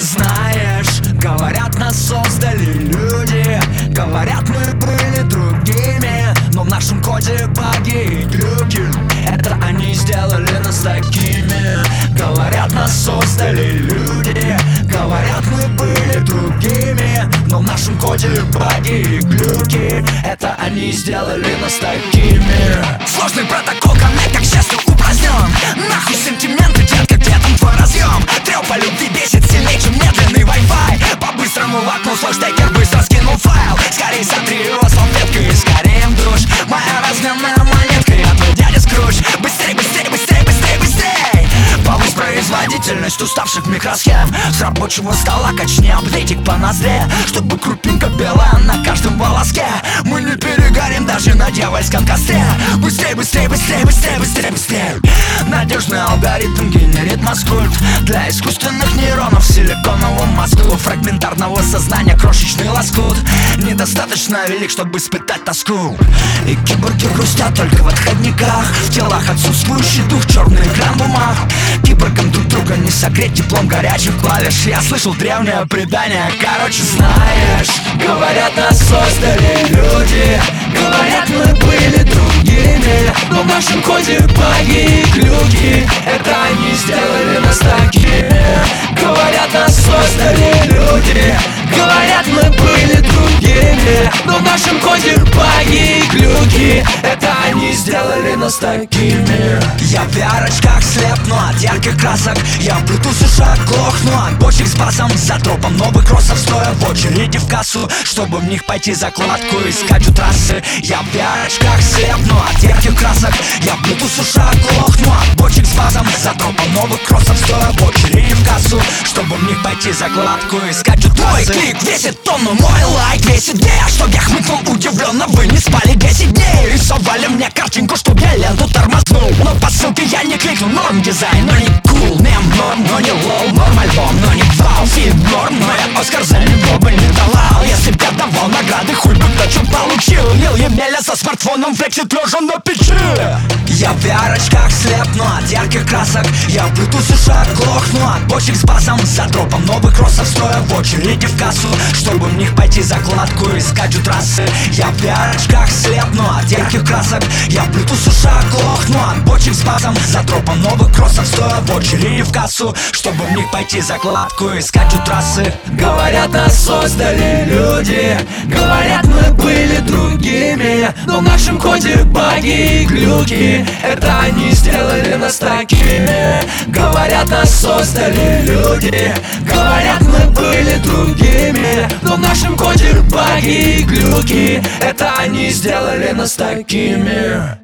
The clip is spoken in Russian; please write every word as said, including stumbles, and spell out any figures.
Знаешь, говорят, нас создали люди, говорят, мы были другими, но в нашем коде баги и глюки. Это они сделали нас такими. Говорят, нас создали люди, говорят, мы были другими, но в нашем коде баги и глюки. Это они сделали нас такими. Сложный протокол коннекта, к счастью, упразднен. Нахуй сентименты, детка, где там твой разъем? Трёп по любви бесит сильнее, чем медленный Wi-Fi. По-быстрому воткнул свой штекер, быстро скинул файл. Скорей сотри его салфеткой и скорее в душ. Моя разменная монетка, я твой дядя Скрудж. Быстрей, быстрей, быстрей, быстрей, быстрей. Повысь производительность уставших микросхем. С рабочего стола качни апдейтик по ноздре, чтобы крупинка белая на каждом волоске. Мы не перегорим даже на дьявольском костре. Быстрей, быстрей, быстрей, быстрей, быстрей, быстрей. Надежный алгоритм генерит маскульт для искусственных нейронов силиконового мозгу. Фрагментарного сознания крошечный лоскут недостаточно велик, чтобы испытать тоску. И киборги грустят только в отходниках, в телах отсутствующий дух, черный экран бумаг. Киборгам друг друга не согреть теплом горячих клавиш. Я слышал древнее предание, короче, знаешь, говорят, нас создали люди, говорят, мы были другими, но в нашем коде баги и глюки. Это они сделали нас такими. Говорят, нас создали люди, говорят, мы были другими, но в нашем коде баги и глюки. Это они сделали нас такими. Я в ви ар-очках слепну от ярких красок, я в Bluetooth ушах глохну от бочек с басом. За дропом новых кроссов, стоя в очереди в кассу, чтобы в них пойти закладку искать у трассы. Я в ви ар-очках слепну от ярких красок, я в Bluetooth ушах глохну от бочек с басом. За дропом новых кроссов, стоя в очереди в кассу, чтобы в них пойти закладку искать у трассы. Твой клик весит тонну, мой лайк весит две. Чтоб я хмыкнул удивленно, вы не спали десять дней. Рисовали мне картинку, чтоб я ленту тормознул, но по ссылке я не кликнул. Норм дизайн, но не кул, мем норм, но не лол. Норм альбом, но не вау. Фильм норм, но я Оскар за него бы не давал. Если б я давал награды, хуй бы кто чё получил. Лил Емеля со смартфоном флексит лежа на печи. Я в ви ар-очках слепну от ярких красок, я в Bluetooth ушах глохну от бочек с басом. За дропом новых кроссов, стоя в очереди в кассу, чтобы в них пойти закладку искать у трассы. Я в ви ар-очках слепну от ярких красок, я в Bluetooth ушах глохну от бочек с басом. За дропом новых кроссов, стоя в очереди в кассу, чтобы в них пойти закладку искать у трассы. Говорят, нас создали люди, говорят, мы были другими, но в нашем коде баги и глюки. Это они сделали нас такими. Говорят, нас создали люди, говорят, мы были другими, но в нашем коде баги и глюки. Это они сделали нас такими.